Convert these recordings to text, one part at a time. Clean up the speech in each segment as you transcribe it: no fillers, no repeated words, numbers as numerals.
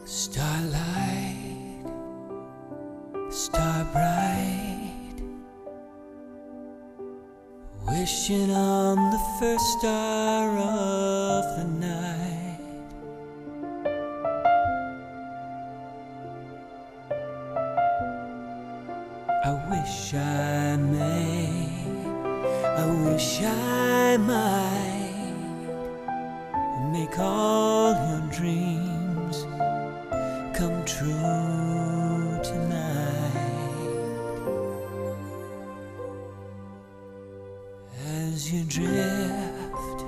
Starlight, star bright, wishing on the first star of the night. I wish I may, I wish I might make all your dreams come true tonight. As you drift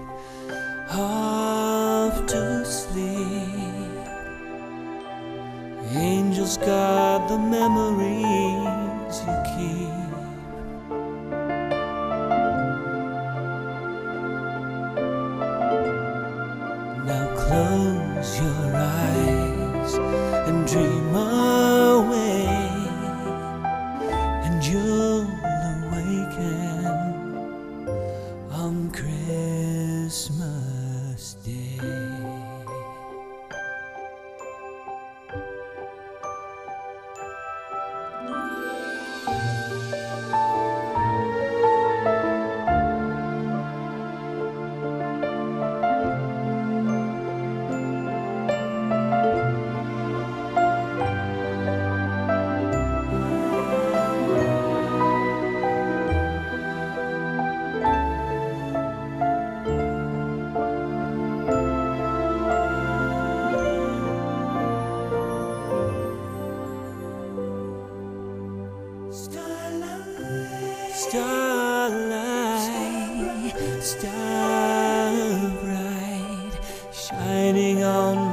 off to sleep, angels guard the memories you keep. Now close your eyes and dream away, and you'll awaken on Christmas Day. Starlight, star bright, shining on